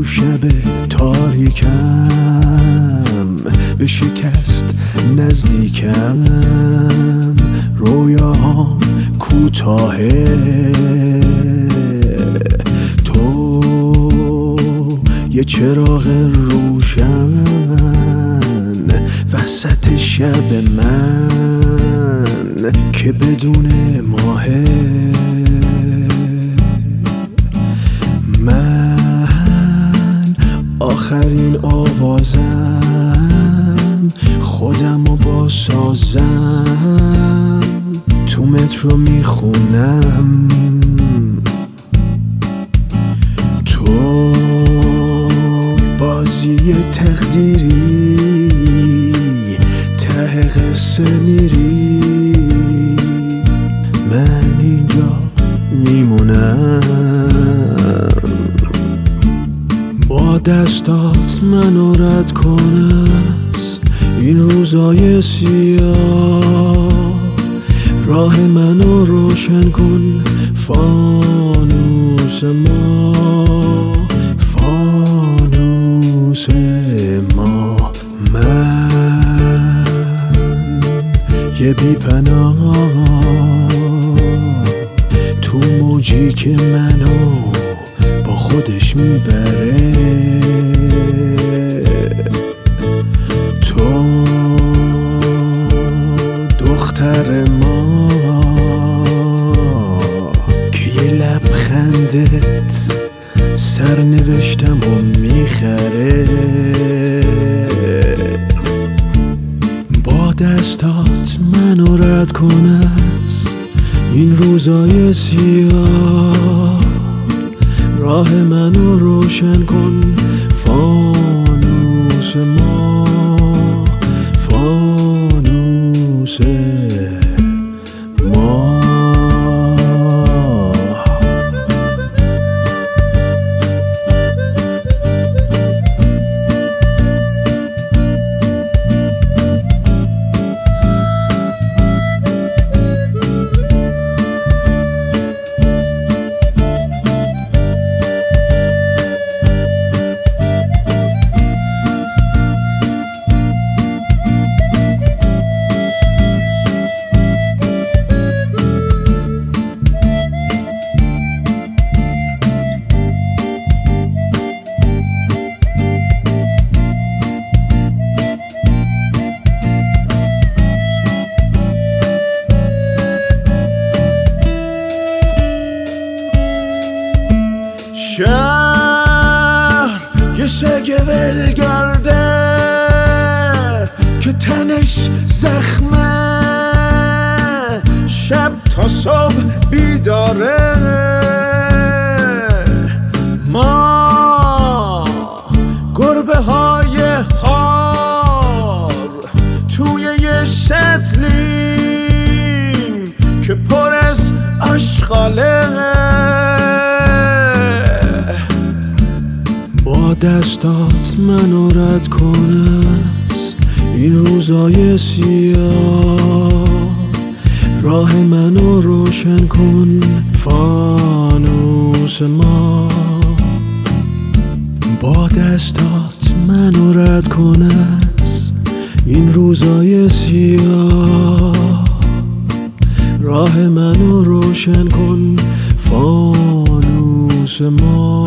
تو شب تاریکم به شکست نزدیکم، رویاهام کوتاهه، تو یه چراغ روشن وسط شب من که بدون ماهه. من آخرین آوازم، خودمو باسازم، تو مترو میخونم، تو بازی تقدیری ته قصه میری، من اینجا میمونم. با دستات منو رد کن از این روزای سیاه، راه منو روشن کن فانوس ما، فانوس ما. من یه بی‌پناه تو موجی که منو با خودش میبره، تو دختر ما که یه لبخندت سرنوشتم و میخره. با دستات منو رد کن از این روزای سیاه، راه منو روشن کن فانوس ما، فانوس ما. شهر یه سگ ولگرده که تنش زخمه، شب تا صبح بیداره. ما گربه های هار توی یه سطلیم که پر از آشغاله. با دستات منو رد کن از این روزای سیاه، راه منو روشن کن فانوس ما. با دستات منو رد کن از این روزای سیاه، راه منو روشن کن فانوس ما.